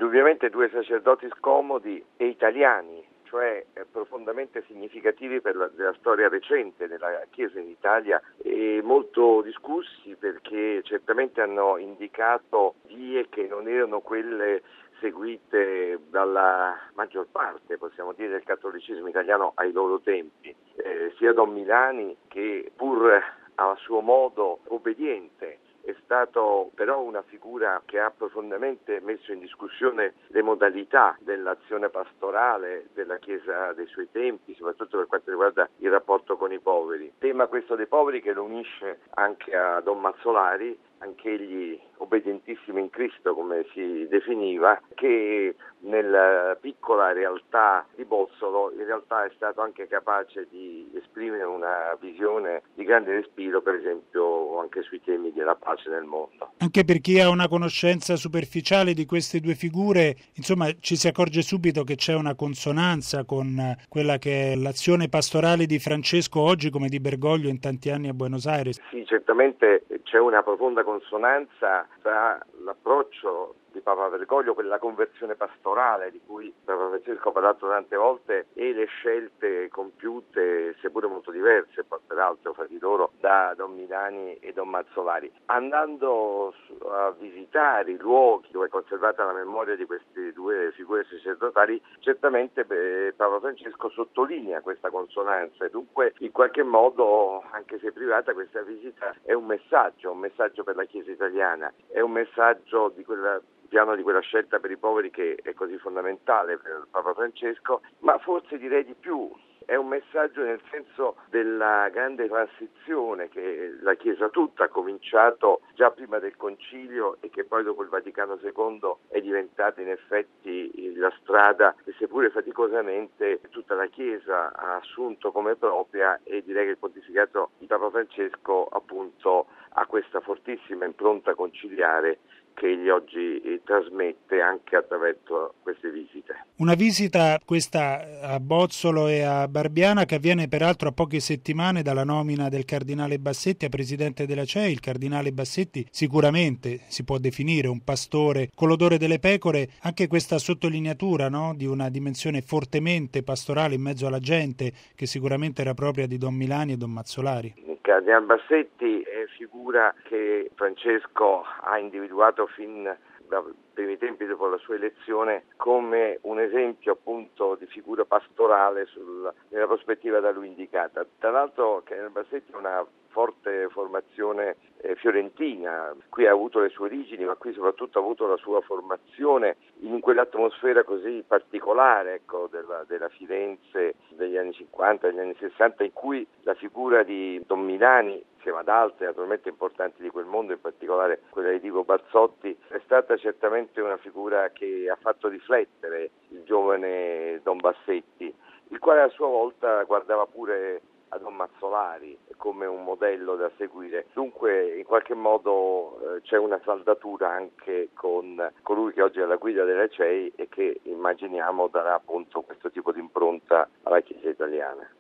Indubbiamente due sacerdoti scomodi e italiani, cioè profondamente significativi della storia recente della Chiesa in Italia e molto discussi perché certamente hanno indicato vie che non erano quelle seguite dalla maggior parte, possiamo dire, del cattolicesimo italiano ai loro tempi, sia Don Milani che pur a suo modo obbediente è stato però una figura che ha profondamente messo in discussione le modalità dell'azione pastorale della Chiesa dei suoi tempi, soprattutto per quanto riguarda il rapporto con i poveri. Tema questo dei poveri che lo unisce anche a Don Mazzolari, anch'egli obbedientissimo in Cristo come si definiva, che nella piccola realtà di Bozzolo in realtà è stato anche capace di esprimere una visione di grande respiro, per esempio anche sui temi della pace nel mondo. Anche per chi ha una conoscenza superficiale di queste due figure, insomma, ci si accorge subito che c'è una consonanza con quella che è l'azione pastorale di Francesco oggi come di Bergoglio in tanti anni a Buenos Aires. Sì, certamente c'è una profonda consonanza tra l'approccio di Papa Bergoglio, quella conversione pastorale di cui Papa Francesco ha parlato tante volte, e le scelte compiute, seppure molto diverse, peraltro fra di loro, da Don Milani e Don Mazzolari. Andando a visitare i luoghi dove è conservata la memoria di queste due figure sacerdotali, certamente Papa Francesco sottolinea questa consonanza e dunque in qualche modo, anche se privata, questa visita è un messaggio per la Chiesa italiana, è un messaggio di quella piano di quella scelta per i poveri che è così fondamentale per Papa Francesco, ma forse direi di più, è un messaggio nel senso della grande transizione che la Chiesa tutta ha cominciato già prima del Concilio e che poi dopo il Vaticano II è diventata in effetti la strada che seppure faticosamente tutta la Chiesa ha assunto come propria, e direi che il pontificato di Papa Francesco appunto ha questa fortissima impronta conciliare che egli oggi trasmette anche attraverso queste visite. Una visita questa a Bozzolo e a Barbiana che avviene peraltro a poche settimane dalla nomina del cardinale Bassetti a presidente della CEI. Il cardinale Bassetti sicuramente si può definire un pastore con l'odore delle pecore, anche questa sottolineatura, no, di una dimensione fortemente pastorale in mezzo alla gente che sicuramente era propria di Don Milani e Don Mazzolari. Il cardinale Bassetti è figura che Francesco ha individuato fin dai primi tempi dopo la sua elezione come un esempio appunto di figura pastorale nella prospettiva da lui indicata. Tra l'altro il cardinale Bassetti ha una forte formazione fiorentina, qui ha avuto le sue origini, ma qui soprattutto ha avuto la sua formazione in quell'atmosfera così particolare, ecco, della Firenze degli anni 50, degli anni 60, in cui la figura di Don Milani, insieme ad altre naturalmente importanti di quel mondo, in particolare quella di Diego Bazzotti, è stata certamente una figura che ha fatto riflettere il giovane Don Bassetti, il quale a sua volta guardava pure a Don Mazzolari come un modello da seguire. Dunque in qualche modo c'è una saldatura anche con colui che oggi è alla guida della CEI e che immaginiamo darà appunto questo tipo di impronta alla Chiesa italiana.